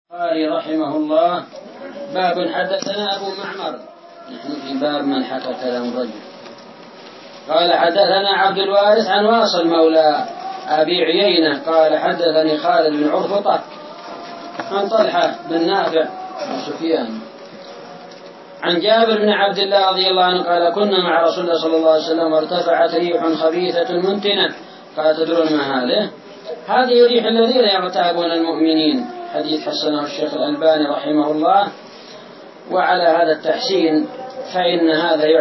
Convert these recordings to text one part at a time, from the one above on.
قال رحمه الله: باب حدثنا أبو معمر. نحن في باب من حكى كلام الرجل. قال حدثنا عبد الوارث عن واصل مولى أبي عيينة قال حدثني خالد بن عرفطة عن طلحة بن نافع وسفيان عن جابر بن عبد الله رضي الله عنه قال: كنا مع رسول الله صلى الله عليه وسلم وارتفعت ريح خبيثة منتنة. قال: تدرون ما هذه؟ هذه ريح الذين يغتابون المؤمنين. حديث حسنه الشيخ الألباني رحمه الله. وعلى هذا التحسين فإن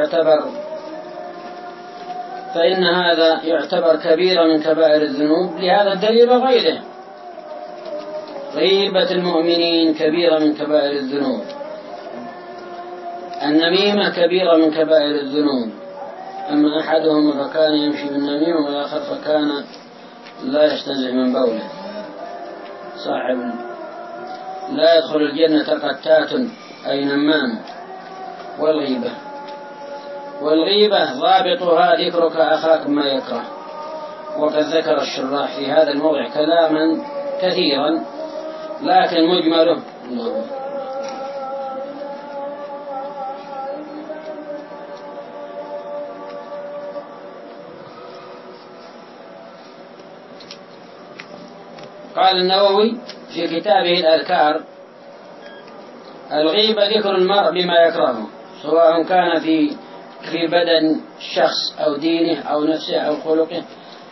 هذا يعتبر كبيرة من كبائر الذنوب لهذا الدليل وغيره. غيبة المؤمنين كبيرة من كبائر الذنوب. النميمة كبيرة من كبائر الذنوب. أما أحدهم فكان يمشي بالنميمة والآخر فكان لا يستنزه من بوله. صاحب لا يدخل الجنة قتات أي نمام. والغيبة ضابطها ذكرك أخاك ما يكره. وقد ذكر الشراح في هذا الموضع كلاما كثيرا لكن مجمله قال النووي في كتابه الأذكار: الغيبة ذكر المرء بما يكرهه سواء كان في بدن الشخص أو دينه أو نفسه أو خلقه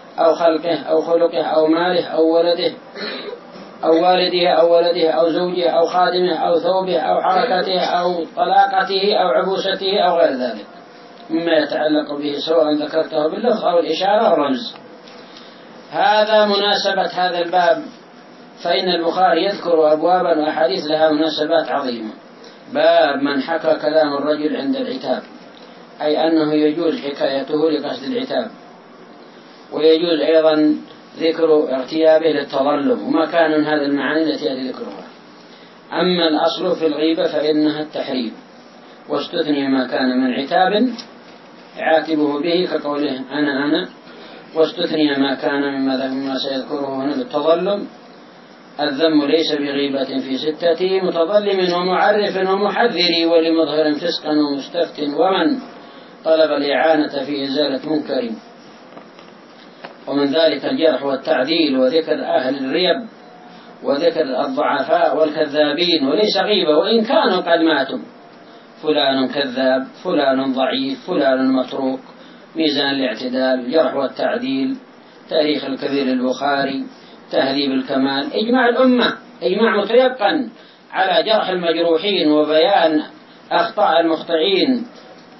أو ماله أو ولده أو والده أو ولده أو زوجه أو خادمه أو ثوبه أو حركته أو طلاقته أو عبوسته أو غير ذلك مما يتعلق به سواء ذكرته باللفظ أو الإشارة أو الرمز. هذا مناسبة هذا الباب، فإن البخاري يذكر أبوابا وأحاديث لها مناسبات عظيمة. باب من حكى كلام الرجل عند العتاب، أي أنه يجوز حكايته لقصد العتاب، ويجوز أيضا ذكر اغتيابه للتظلم، وما كان من هذه المعاني التي يأتي ذكرها. أما الأصل في الغيبة فإنها التحريم، واستثني ما كان من عتاب عاتبه به كقوله أنا، واستثني ما كان مما سيذكره هنا للتظلم. الذم ليس بغيبة في 6: متظلم ومعرف ومحذر ولمظهر فسقا ومستفت ومن طلب الإعانة في إزالة منكر. ومن ذلك الجرح والتعديل وذكر أهل الريب وذكر الضعفاء والكذابين، وليس غيبة وإن كانوا قد ماتوا. فلان كذاب، فلان ضعيف، فلان متروك. ميزان الاعتدال، الجرح والتعديل، تاريخ الكبير البخاري، تهذيب الكمال، إجماع الأمة، إجماع متيقن على جرح المجروحين وبيان أخطاء المخطئين.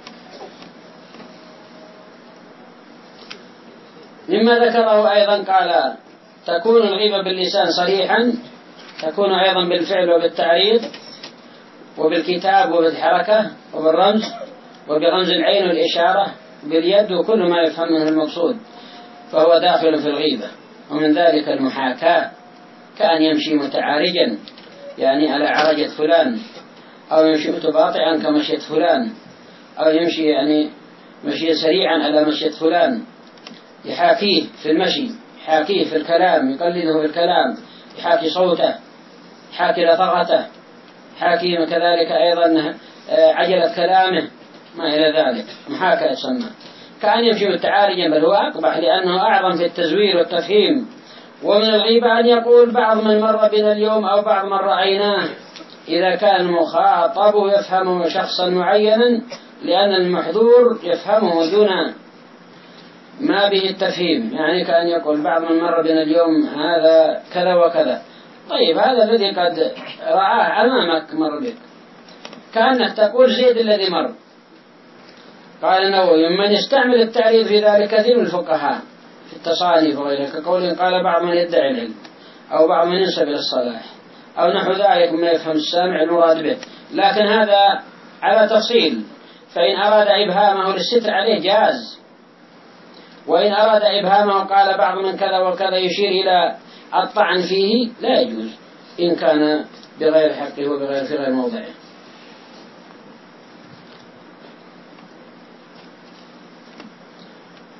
مما ذكره أيضا قال: تكون الغيبة باللسان صريحا، تكون أيضا بالفعل وبالتعريض وبالكتاب وبالحركة وبالرمز وبرمز العين والإشارة باليد وكل ما يفهم منه المقصود فهو داخل في الغيبة. ومن ذلك المحاكاة، كأن يمشي متعارجا يعني على عرجة فلان، أو يمشي متباطئا كمشية فلان، أو يمشي يعني مشي سريعا على مشية فلان، يحاكيه في المشي، يحاكيه في الكلام، يقلده في الكلام، يحاكي صوته، يحاكي لطغته، يحاكي كذلك أيضا عجلة كلامه ما إلى ذلك. محاكاة يسمى. كأن يمشي متعارجا، بل هو أقبح لأنه أعظم في التزوير والتفهيم. ومن الغيبة أن يقول بعض من مر بنا اليوم أو بعض من رأيناه، إذا كان المخاطب يفهمه شخصا معينا، لأن المحذور يفهمه دون ما به التفهيم. يعني كأن يقول بعض من مر بنا اليوم هذا كذا وكذا. طيب هذا الذي قد رآه أمامك مر بك، كأنك تقول زيد الذي مر. قال النووي: من يستعمل التعريض في ذلك كثير من الفقهاء في التصانيف وغيره، كقول قال بعض من يدعي العلم، أو بعض من ينسب إلى الصلاح، أو نحو ذلك مما يفهم السامع المراد به. لكن هذا على تفصيل، فإن أراد إبهامه للستر عليه جاز، وإن أراد إبهامه قال بعض من كذا وكذا يشير إلى الطعن فيه لا يجوز إن كان بغير حقه وبغير في غير موضعه.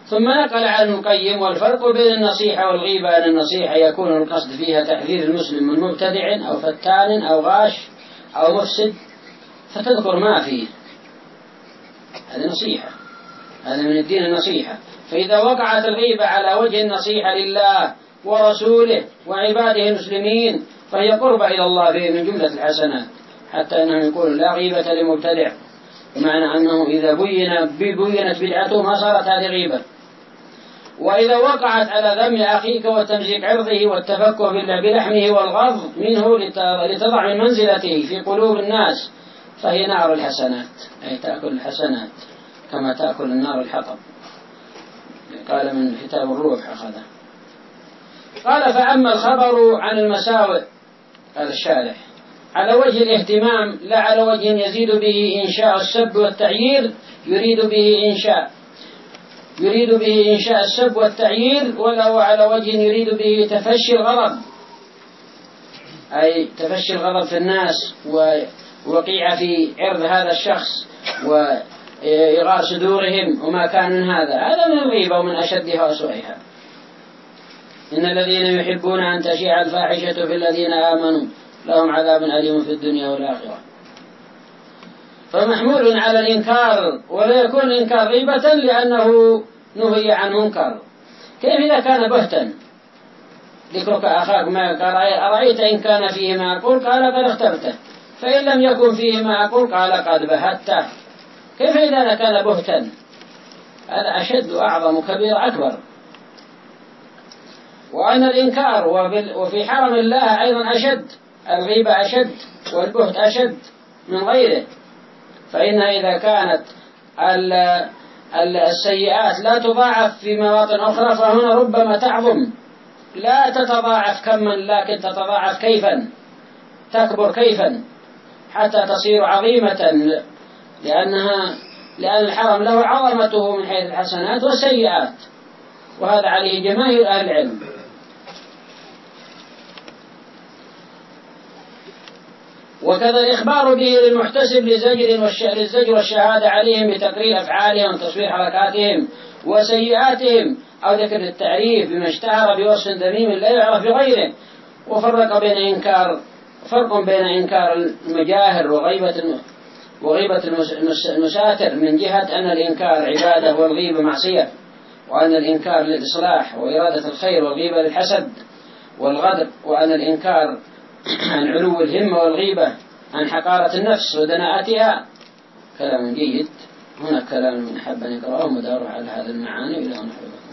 ثم نقل عن القيم: والفرق بين النصيحة والغيبة أن النصيحة يكون القصد فيها تحذير المسلم من مبتدع أو فتان أو غاش أو مفسد فتذكر ما فيه، هذه نصيحة، هذا من الدين النصيحة. فإذا وقعت الغيبة على وجه النصيحة لله ورسوله وعباده المسلمين فهي قربة إلى الله من جملة الحسنات، حتى أنهم يقولون لا غيبة لمبتدع، بمعنى أنه إذا بينت بدعته ما صارت هذه غيبة. وإذا وقعت على ذم أخيك وتمزيق عرضه والتفكه بلحمه والغض منه لتضع من منزلته في قلوب الناس فهي نار الحسنات، أي تأكل الحسنات كما تأكل النار الحطب. قال من كتاب الروح أخذه. قال: فأما الخبر عن المساوئ، قال الشارح، على وجه الاهتمام لا على وجه يزيد به إنشاء السب والتعيير، يريد به إنشاء السب والتعيير، ولا هو على وجه يريد به تفشي الغضب، أي تفشي الغضب في الناس ووقيع في عرض هذا الشخص وإغار صدورهم وما كان من هذا من الغيبة ومن أشدها وأسوأها. إن الذين يحبون أن تشيع الفاحشة في الذين آمنوا لهم عذاب أليم في الدنيا والآخرة. فمحمول على الإنكار، ولا يكون الإنكار غيبة لأنه نهي عن منكر. كيف إذا كان بهتا؟ ذكرك أخاك ما قال: أرأيت إن كان فيه ما أقول؟ قال: قد اختبته. فإن لم يكن فيه ما أقول؟ قال: قد بهته. كيف إذا كان بهتا؟ هذا أشد وأعظم كبير أكبر. وأن الإنكار وفي حرم الله أيضا أشد، الغيبة أشد والبهت أشد من غيره. فإن إذا كانت السيئات لا تضاعف في مواطن أخرى فهنا ربما تعظم، لا تتضاعف كما لكن تتضاعف كيفا، تكبر كيفا حتى تصير عظيمة، لأن الحرم له عظمته من حيث الحسنات والسيئات، وهذا عليه جماهير أهل العلم. وكذا الإخبار به للمحتسب للزجر والشهادة عليهم بتقرير أفعالهم وتصوير حركاتهم وسيئاتهم، أو ذكر التعريف بما اشتهر بوصف ذميم لا يعرف بغيره. فرق بين إنكار المجاهر وغيبة المساتر، من جهة أن الإنكار عبادة والغيبة معصية، وأن الإنكار للإصلاح وإرادة الخير والغيبة للحسد والغدر، وأن الإنكار عن علو الهمة والغيبة عن حقارة النفس ودناءتها. كلام جيد. هنا كلام من أحب أن يقرأه مداره على هذه المعاني إلى أن نحبه.